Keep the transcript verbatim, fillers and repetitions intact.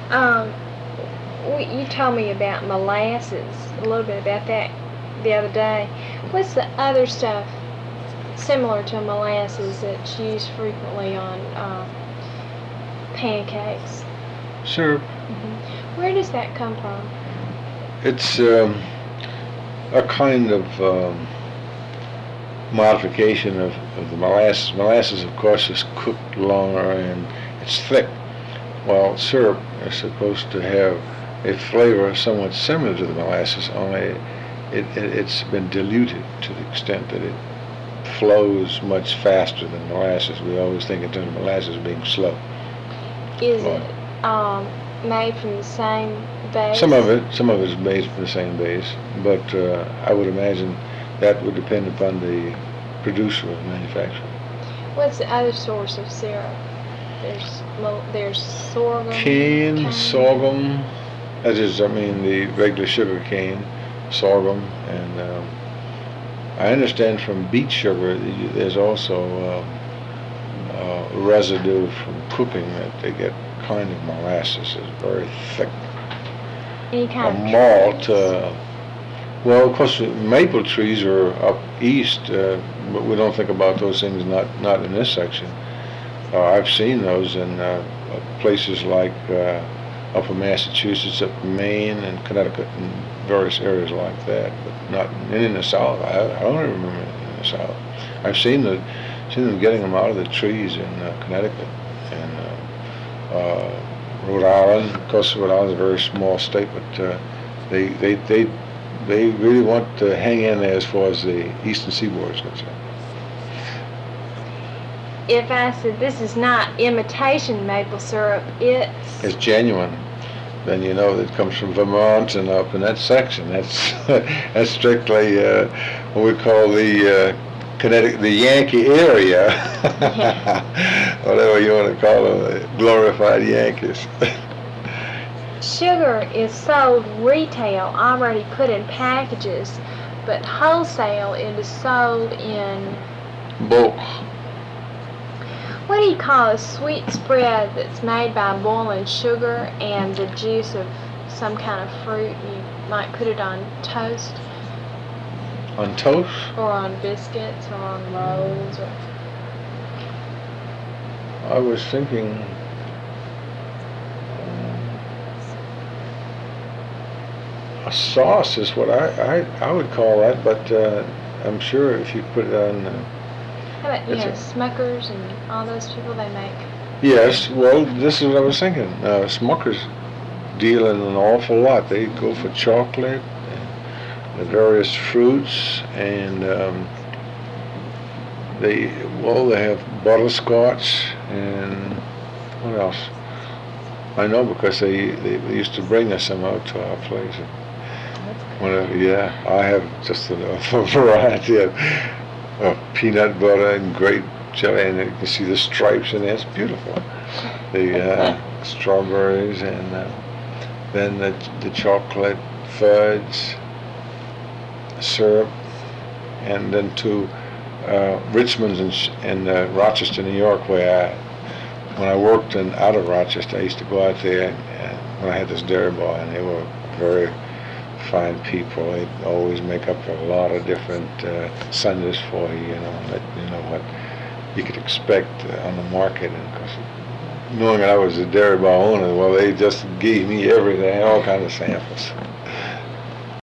Um, we, you told me about molasses, a little bit about that the other day. What's the other stuff similar to molasses that's used frequently on uh, pancakes? Syrup. Mm-hmm. Where does that come from? It's um, a kind of um, modification of, of the molasses. Molasses, of course, is cooked longer and it's thick, while syrup is supposed to have a flavor somewhat similar to the molasses, only it, it, it's been diluted to the extent that it flows much faster than molasses. We always think in terms of molasses being slow. Is it um, made from the same base? Some of it, some of it is made from the same base, but uh, I would imagine that would depend upon the producer or the manufacturer. What's the other source of syrup? There's there's sorghum. Cane, cane. sorghum. That is, I mean, the regular sugar cane, sorghum, and um, I understand from beet sugar there's also uh, uh, residue from cooking that they get kind of molasses. It's very thick. Any kind a of malt. Uh, well, of course, maple trees are up east, uh, but we don't think about those things. Not not in this section. Uh, I've seen those in uh, places like uh, up in Massachusetts, up in Maine, and Connecticut, and various areas like that. But not any in the South. I, I don't remember anything in the South. I've seen the seen them getting them out of the trees in uh, Connecticut and uh, uh, Rhode Island. Of course, Rhode Island is a very small state, but uh, they they they they really want to hang in there as far as the eastern seaboard is concerned. If I said this is not imitation maple syrup, it's it's genuine, then you know that it comes from Vermont and up in that section. That's that's strictly uh, what we call the uh, Connecticut, the Yankee area, yeah. Whatever you want to call them, the glorified Yankees. Sugar is sold retail, already put in packages, but wholesale it is sold in bulk. What do you call a sweet spread that's made by boiling sugar and the juice of some kind of fruit? You might put it on toast. On toast? Or on biscuits or on rolls. Or I was thinking um, a sauce is what I, I, I would call that, but uh, I'm sure if you put it on... Uh, How about, you know, Smuckers and all those people, they make? Yes, well, this is what I was thinking. Uh, Smuckers deal in an awful lot. They go for chocolate and the various fruits, and um, they, well, they have butterscotch and what else? I know because they, they used to bring us some out to our place. Whenever, yeah, I have just a, a variety of Uh, peanut butter and grape jelly, and you can see the stripes in there. It's beautiful. The uh, strawberries, and uh, then the, the chocolate fudge syrup, and then to uh, Richmond's in, in uh, Rochester, New York, where I, when I worked in, out of Rochester, I used to go out there and, and when I had this dairy bar, and they were very fine people. They always make up a lot of different uh, sundaes for you, you know, let you know what you could expect uh, on the market. And of course, knowing that I was a dairy bar owner, well, they just gave me everything, all kinds of samples.